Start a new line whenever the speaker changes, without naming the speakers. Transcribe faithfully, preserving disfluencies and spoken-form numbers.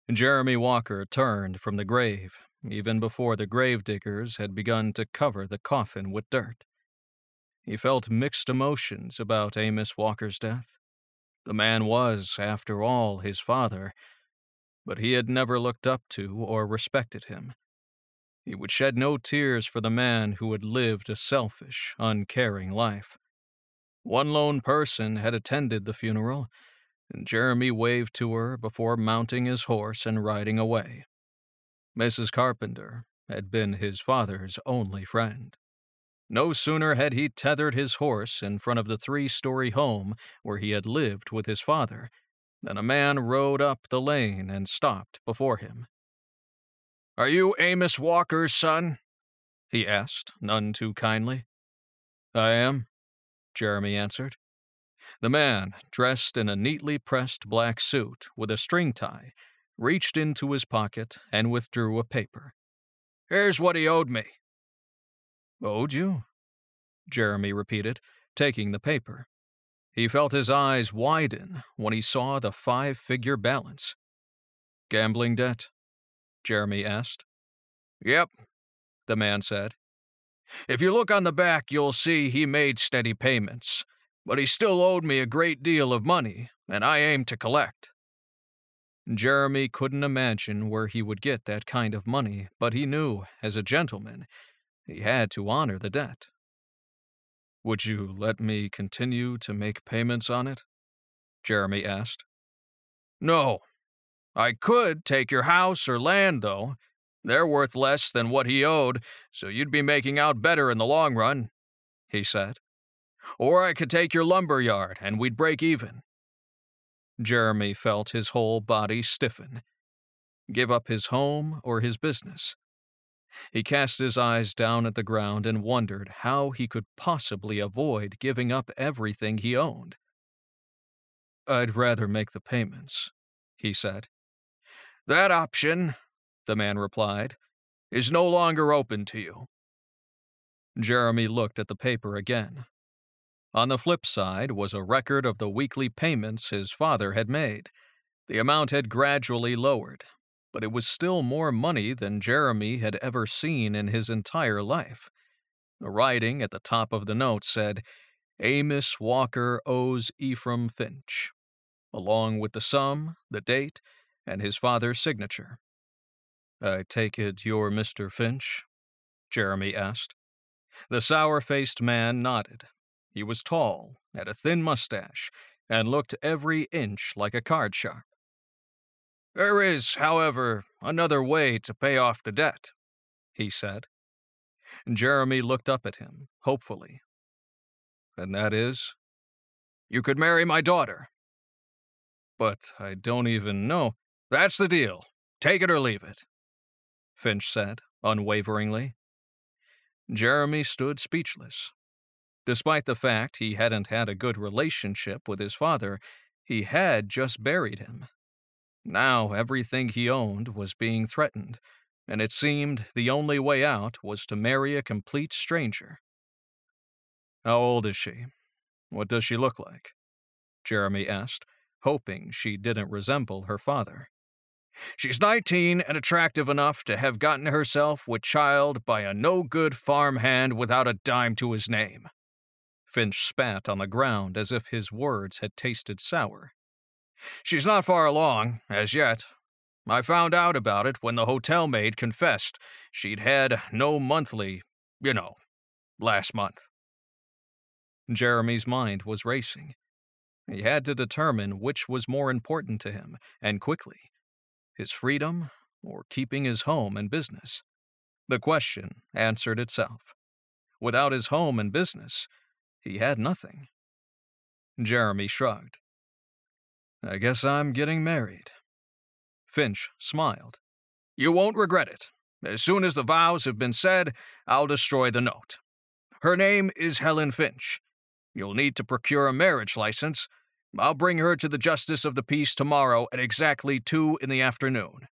Jeremy Walker turned from the grave, even before the gravediggers had begun to cover the coffin with dirt. He felt mixed emotions about Amos Walker's death. The man was, after all, his father, but he had never looked up to or respected him. He would shed no tears for the man who had lived a selfish, uncaring life. One lone person had attended the funeral, and Jeremy waved to her before mounting his horse and riding away. Missus Carpenter had been his father's only friend. No sooner had he tethered his horse in front of the three-story home where he had lived with his father than a man rode up the lane and stopped before him. "Are you Amos Walker's son?" he asked, none too kindly. "I am," Jeremy answered. The man, dressed in a neatly pressed black suit with a string tie, reached into his pocket and withdrew a paper. "Here's what he owed me." "Owed you?" Jeremy repeated, taking the paper. He felt his eyes widen when he saw the five-figure balance. "Gambling debt?" Jeremy asked. "Yep," the man said. "If you look on the back, you'll see he made steady payments, but he still owed me a great deal of money, and I aim to collect." Jeremy couldn't imagine where he would get that kind of money, but he knew, as a gentleman, he had to honor the debt. "Would you let me continue to make payments on it?" Jeremy asked. "No. I could take your house or land, though. They're worth less than what he owed, so you'd be making out better in the long run," he said. "Or I could take your lumber yard, and we'd break even." Jeremy felt his whole body stiffen. Give up his home or his business? He cast his eyes down at the ground and wondered how he could possibly avoid giving up everything he owned. "I'd rather make the payments," he said. "That option," the man replied, "is no longer open to you." Jeremy looked at the paper again. On the flip side was a record of the weekly payments his father had made. The amount had gradually lowered, but it was still more money than Jeremy had ever seen in his entire life. The writing at the top of the note said, "Amos Walker owes Ephraim Finch," along with the sum, the date, and his father's signature. "I take it you're Mister Finch?" Jeremy asked. The sour-faced man nodded. He was tall, had a thin mustache, and looked every inch like a card sharp. "There is, however, another way to pay off the debt," he said. Jeremy looked up at him, hopefully. "And that is?" "You could marry my daughter." "But I don't even know." "That's the deal. Take it or leave it," Finch said, unwaveringly. Jeremy stood speechless. Despite the fact he hadn't had a good relationship with his father, he had just buried him. Now everything he owned was being threatened, and it seemed the only way out was to marry a complete stranger. "How old is she? What does she look like?" Jeremy asked, hoping she didn't resemble her father. "She's nineteen and attractive enough to have gotten herself with child by a no-good farmhand without a dime to his name." Finch spat on the ground as if his words had tasted sour. "She's not far along, as yet. I found out about it when the hotel maid confessed she'd had no monthly, you know, last month." Jeremy's mind was racing. He had to determine which was more important to him, and quickly. His freedom, or keeping his home and business? The question answered itself. Without his home and business, he had nothing. Jeremy shrugged. "I guess I'm getting married." Finch smiled. "You won't regret it. As soon as the vows have been said, I'll destroy the note. Her name is Helen Finch. You'll need to procure a marriage license. I'll bring her to the Justice of the Peace tomorrow at exactly two in the afternoon.